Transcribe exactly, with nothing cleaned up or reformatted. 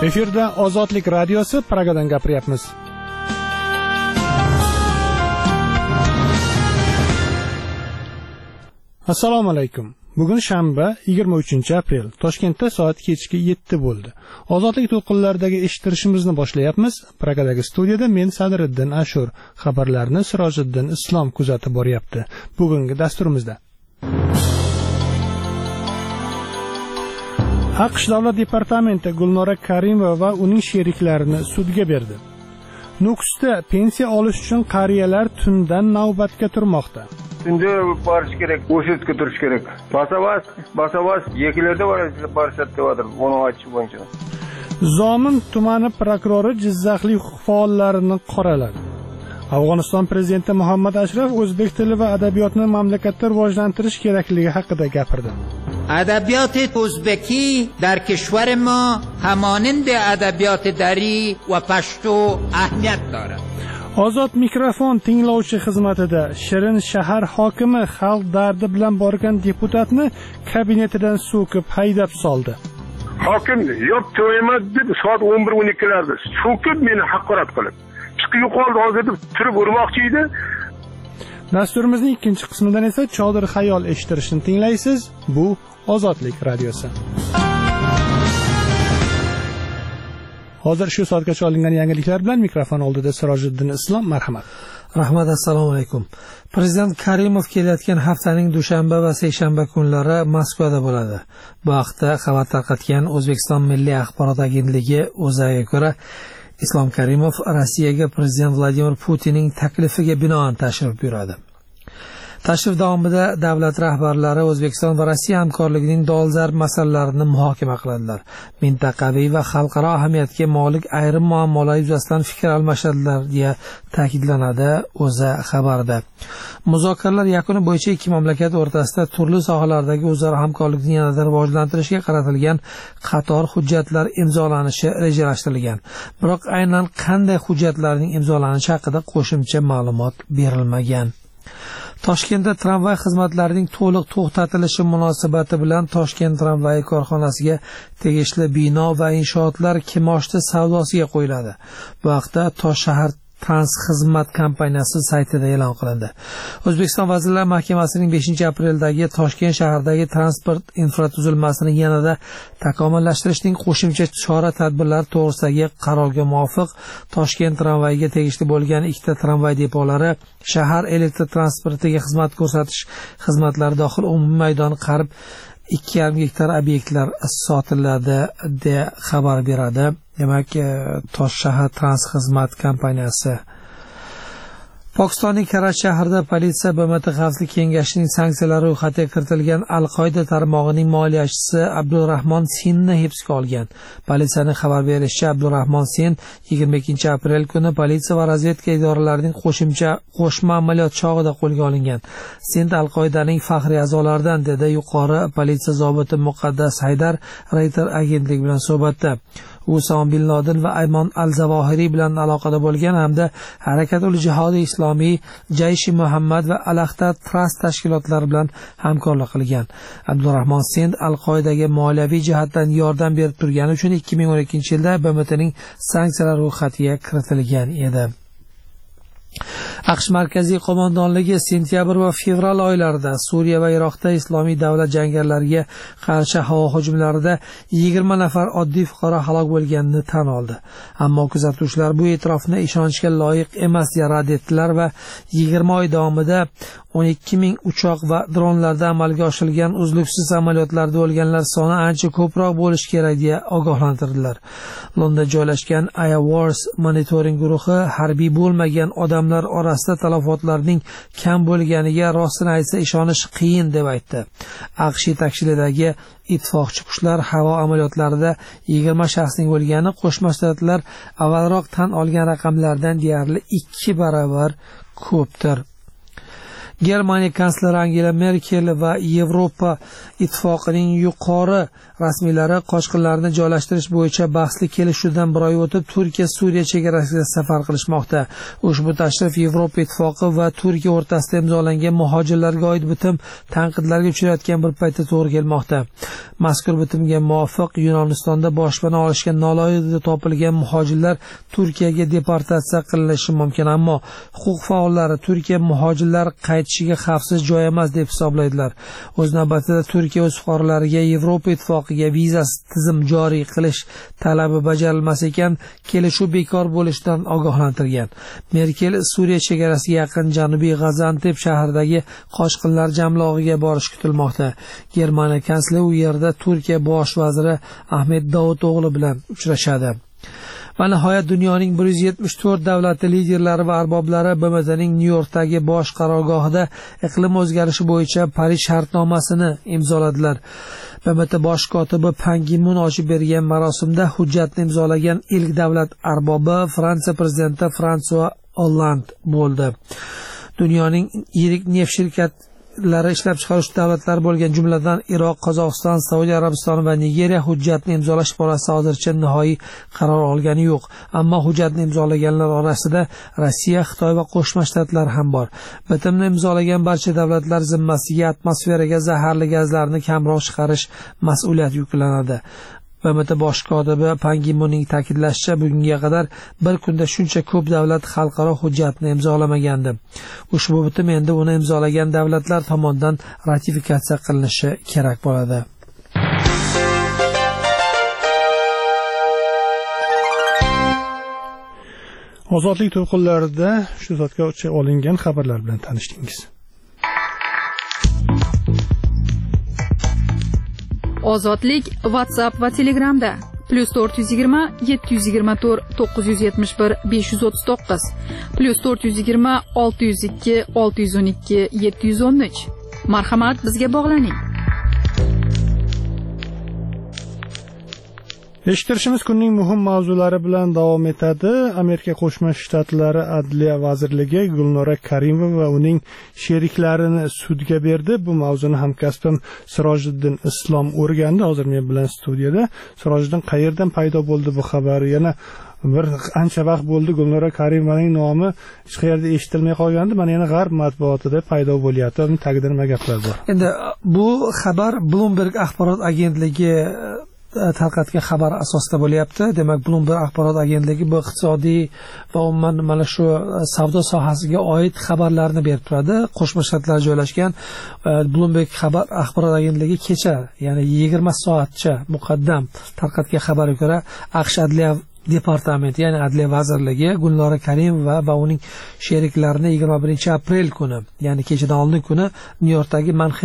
Efirda Ozodlik radiosi, Pragadan gapiryapmiz. Assalomu alaykum. Bugun shanba, yigirma uchinchi aprel. Toshkentda soat kechki yetti bo'ldi. Ozodlik to'lqinlaridagi eshittirishimizni boshlayapmiz. Pragadagi studiyada men Sadriddin Ashur, xabarlarni Sirojiddin Islom kuzatib boryapti. Bugungi dasturimizda AQSh Davlat departamenti Gulnora Karimova va uning sheriklarini sudga berdi. Nukusda pensiya olish uchun qariyalar tundan navbatga turmoqda. Tunda borish kerak, o'shirtga turish kerak. Basavas, basavas yekilarda borishadi deyadir, buni aytish bo'yicha. Zomin tumani prokurori jizzaxlik huquq faollarini qoraladi. Afg'oniston prezidenti Muhammad Ashraf o'zbek tili va adabiyotni mamlakatda rivojlantirish kerakligi haqida gapirdi. ادبیات ازبکی در کشور ما همانند ادبیات دری و پشتو اهمیت دارد. Ozod mikrofon tinglovchi xizmatida Shirin shahar hokimi xalq dardi bilan borgan deputatni kabinetidan so'kib haydab soldi. Hokim yo'q to'ymas deb soat o'n bir o'n ikki larda so'kib meni haqorat qilib, chiqib yo'qoldi hozir deb turib urmoqchi edi. Dasturimizning ikkinchi qismidan esa Chodir xayol eshittirishni tinglaysiz. Bu Ozodlik radiosi. Hozir shu soatgacha olingan yangiliklar bilan mikrofon oldida Sirojiddin Islom, marhamat. Rahmat, assalomu alaykum. Prezident Karimov kelayotgan haftaning dushanba va seshanba kunlari Moskvada bo'ladi. Bu haqda xabar tarqatgan O'zbekiston Milliy axborot agentligi o'ziga ko'ra, Islom Karimov Rossiyaga prezident Vladimir Putinning taklifiga binoan tashrif buyuradi. Tashrif davomida davlat rahbarlari O'zbekiston va Rossiya hamkorligining dolzarb masalalarini muhokama qiladilar. Mintaqaviy va xalqaro ahamiyatga molik ayrim muammolar yuzasidan fikr almashadilar deya ta'kidlanadi o'za xabarida. Muzokaralar yakuni bo'yicha ikki mamlakat o'rtasida turli sohalardagi o'zaro hamkorlikni yanada rivojlantirishga qaratilgan qator hujjatlar imzolanishi rejalashtirilgan. Biroq aynan qanday hujjatlarning imzolanishi haqida qo'shimcha ma'lumot berilmagan. Toshkentda tramvay xizmatlarining to'liq to'xtatilishi munosabati bilan Toshkent tramvay korxonasiga tegishli bino va inshootlar kimoshdi savdosiga qo'yiladi. Bu haqda Toshshahar Transxizmat kompaniyasi saytida e'lon qilindi. O'zbekiston Vazirlar Mahkamasining beshinchi apreldagi Toshkent shahridagi transport infratuzilmasini yanada takomillashtirishning qo'shimcha chora-tadbirlari to'g'risidagi qarorga muvofiq Toshkent tramvayiga tegishli bo'lgan ikkita tramvay depolari shahar elektr transportiga xizmat ko'rsatish xizmatlari dohil umumiy maydoni qarib ikki yarim gektar obyektlar sotiladi deb xabar beradi. Demak, Toshshahar Transxizmat kompaniyasi. Pokistonning Karachi shahrida politsiya B M T Xavfsizlik kengashining sanksiyalar ro'yxatiga kiritilgan Al-Qoida tarmog'ining moliyachisi Abdurahmon Sinni hibsga olgan. Politsiyaning xabar berishicha, Abdurahmon Sin yigirma ikkinchi aprel kuni politsiya va razvedka idoralarining qo'shimcha qo'shma amaliyot chog'ida qo'lga olingan. Sin Al-Qoidaning faxriy a'zolaridan, dedi yuqori politsiya zobiti Muqaddas Haydar Reuters agentligi bilan suhbatda. Usama bin Laden va Aymon al-Zavohiriy bilan aloqada bo'lgan hamda Harakatul Jihodi Islomiy, Jaysh-i Muhammad va Al-Aqsa Trust tashkilotlari bilan hamkorlik qilgan. Abdurahmon Sind Al-Qoidaga moliyaviy jihatdan yordam berib turgani uchun ikki ming o'n ikkinchi yilda B M T'ning sanksiyalar ro'yxatiga kiritilgan edi. AQSh Markaziy qo'mondonligi sentyabr va fevral oylarida Suriya va Iroqda Islomiy davlat jangarilariga qarshi havo hujumlarida yigirma nafar oddiy fuqaro halok bo'lganini tan oldi. Ammo kuzatuvchilar bu e'tirofni ishonchga loyiq emas deya rad etdilar va yigirma oy davomida o'n ikki ming uchoq va dronlarda amalga oshirilgan uzluksiz amaliyotlarda o'lganlar soni ancha ko'proq bo'lishi kerak deya ogohlantirdilar. Londonda joylashgan Aya Wars monitoring guruhi harbiy bo'lmagan odamlar orasida talafotlarning kam bo'lganiga rostini aytsa ishonish qiyin deb aytdi. AQSh yetakchiligidagi ittifoqchi kuchlar havo amaliyotlarida yigirma shaxsning o'lgani Qo'shma Shtatlar avvalroq tan olgan raqamlardan deyarli ikki barobar ko'pdir. Germaniya kansleri Angela Merkel va Yevropa ittifoqining yuqori rasmiylari qochqinlarni joylashtirish bo'yicha bahsli kelishuvdan bir oy o'tib Turkiya Suriya chegarasiga safar qilishmoqda. Ushbu tashrif Yevropa ittifoqi va Turkiya o'rtasida imzolangan muhojirlarga oid bitim tanqidlarga uchrayotgan bir paytda to'g'ri kelmoqda. Mazkur bitimga muvofiq Yunonistonda boshpana olishga noloyiq topilgan muhojirlar Turkiyaga deportatsiya qilinishi mumkin, ammo huquq faollari Turkiya muhojirlar qaytishiga xavfsiz joy emas deb hisoblaydilar. O'z navbatida Turkiya o'z fuqarolariga Yevropa ittifoqiga vizasiz tizim joriy qilish talabi bajarilmas ekan, kelishuv bekor bo'lishidan ogohlantirgan. Merkel Suriya chegarasiga yaqin Janubiy G'azanteb shahridagi qochqinlar jamlog'iga borish kutilmoqda. Germaniya kansleri u yerda Turkiya bosh vaziri Ahmet Davuto'g'li bilan uchrashadi. Va nihoyat dunyoning bir yuz yetmish to'rt davlati liderlari va arboblari B M Tning Nyu-Yorkdagi bosh qarorgohida iqlim o'zgarishi bo'yicha Parij shartnomasini imzoladilar. B M T bosh kotibi Pan Gi Mun ochib bergan marosimda hujjatni imzolagan ilk davlat arbobi Fransiya prezidenti François Hollande bo'ldi. Dunyoning yirik neft shirkatlari ishlab chiqaruvchi davlatlar bo'lgan jumladan Iroq, Qozog'iston, Saudiya Arabistoni va Nigeriya hujjatni imzolash borasida hozircha nihoi qaror olgani yo'q. Ammo hujjatni imzolaganlar orasida Rossiya, Xitoy va Qo'shma Shtatlar ham bor. Bitimni imzolagan barcha davlatlar zimmasiga atmosferaga zaharli gazlarni kamroq chiqarish mas'uliyati yuklanadi. B M T bosh kotibi Pan Gi Munning ta'kidlashicha, bugunga qadar bir kunda shuncha ko'p davlat xalqaro hujjatni imzolamagandi. Ushbu bitim endi uni imzolagan davlatlar tomonidan ratifikatsiya qilinishi kerak bo'ladi. Ozodlik to'lqinlarida shu soatga olingan xabarlar bilan tanishdingiz. Ozodlik WhatsApp va Telegramda plus to'rt yuz yigirma yetti yuz yigirma to'rt to'qqiz yuz yetmish bir besh yuz o'ttiz to'qqiz plus to'rt yuz yigirma olti yuz ikki olti yuz o'n ikki yetti yuz o'n uch. Marhamat, bizga bog'laning. Eshittirishimiz kunning muhim mavzulari bilan davom etadi. Amerika Qo'shma Shtatlari Adliya vazirligi Gulnora Karimova va uning sheriklarini sudga berdi. Bu mavzuni hamkasbim Sirojiddin Islom o'rgandi. Hozir men bilan studiyada. Sirojiddin, qayerdan paydo bo'ldi bu xabar? Yana bir ancha vaqt bo'ldi Gulnora Karimovaning nomi hech qayerda eshitilmay qolgandi. Mana yana G'arb matbuotida paydo bo'lyapti. Uning tagida nima gaplar bor? Endi bu xabar Bloomberg axborot agentligi tarqatgan xabar asosida bo'lyapti. Demak, Bloomberg axborot agentligi bu iqtisodiy va umuman mana shu savdo sohasiga oid xabarlarni berib turadi. Qo'shma Shtatlar joylashgan Bloomberg xabar axborot agentligi kecha, ya'ni yigirma soatcha muqaddam tarqatgan xabarga ko'ra, AQSh Adliya departamenti, ya'ni Adliya vazirligi Gulnora Karimova va uning sheriklarini yigirma birinchi aprel kuni, ya'ni kechadan oldin kuni Nyu-Yorkdagi Manhattan